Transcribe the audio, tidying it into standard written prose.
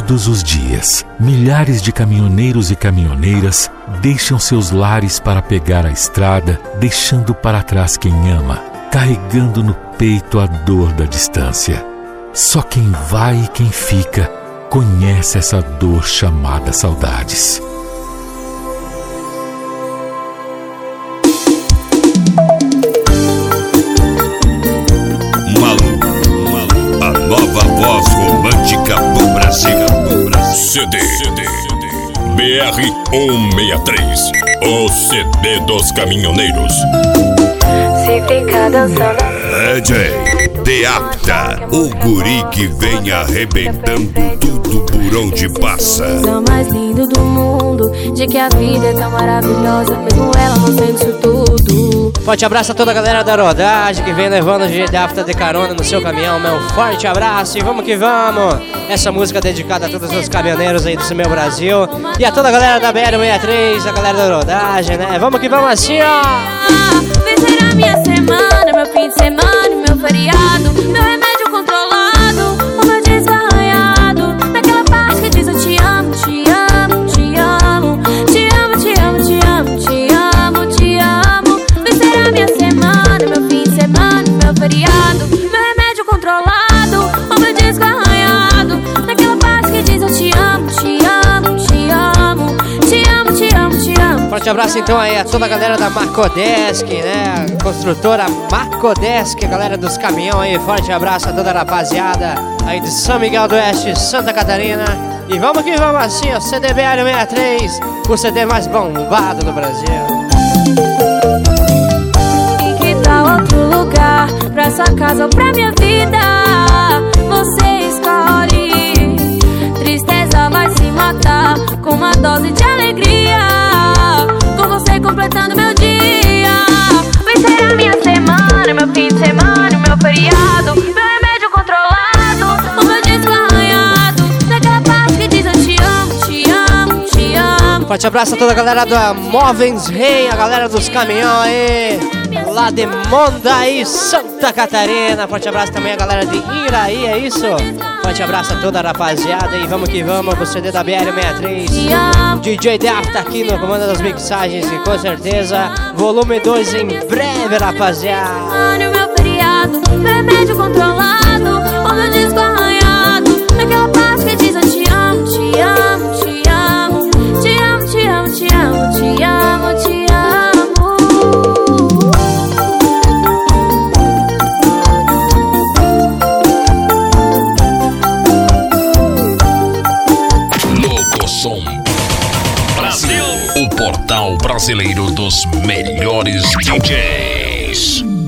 Todos os dias, milhares de caminhoneiros e caminhoneiras deixam seus lares para pegar a estrada, deixando para trás quem ama, carregando no peito a dor da distância. Só quem vai e quem fica conhece essa dor chamada saudades. Malu, a nova voz romântica do Brasil. CD BR 163, o CD dos caminhoneiros. Se ficar dançando DJ Deapta, o guri que vem arrebentando tudo por onde passa. é o mais lindo do mundo, de que a vida é tão maravilhosa, mesmo ela não sendo isso tudo. Forte abraço a toda a galera da rodagem que vem levando o DJ Deapta de carona no seu caminhão, meu forte abraço e vamos que vamos. Essa música é dedicada a todos os caminhoneiros aí do meu Brasil e a toda a galera da BR-163, a galera da rodagem, né? Vamos que vamos assim, ó. Vencer a minha semana, meu fim de semana, meu feriado, meu remédio controlado, o meu desarranhado, naquela parte que diz eu te amo, te amo, te amo, te amo, te amo, te amo, te amo, te amo. Vencer a minha semana, meu fim de semana, meu feriado, meu remédio controlado, o meu desarranhado, naquela parte que diz eu te amo, te amo, te amo, te amo, te amo, te amo. Forte abraço então aí a toda a galera da Marcodesk, né? Construtora Marcodesk, a galera dos caminhão aí. Forte abraço a toda a rapaziada aí de São Miguel do Oeste, Santa Catarina. E vamos que vamos assim, ó, CDBR 63, o CD mais bombado do Brasil. E que tal outro lugar, pra sua casa ou pra minha vida? Você escolhe. Tristeza vai se matar com uma dose de alegria, com você completando meu dia. Vencer a minha semana, meu fim de semana, meu feriado, meu remédio controlado, o meu disco arranhado, naquela parte que diz eu te amo, te amo, te amo. Forte abraço a toda a galera da Móveis Rei, a galera dos caminhão aí, lá de Mondaí, Santa Catarina. Forte abraço também a galera de Iraí, é isso? Forte abraço a toda a rapaziada e vamos que vamos com o CD da BR-163. DJ Deapta aqui no comando das mixagens e com certeza volume 2 em breve, rapaziada. Meu feriado, meu remédio controlado, o meu disco arranhado, naquela parte que diz eu te amo, te amo, te amo, te amo, te amo, te amo, te amo, te amo. Locosom Brasil, o portal brasileiro dos melhores DJs.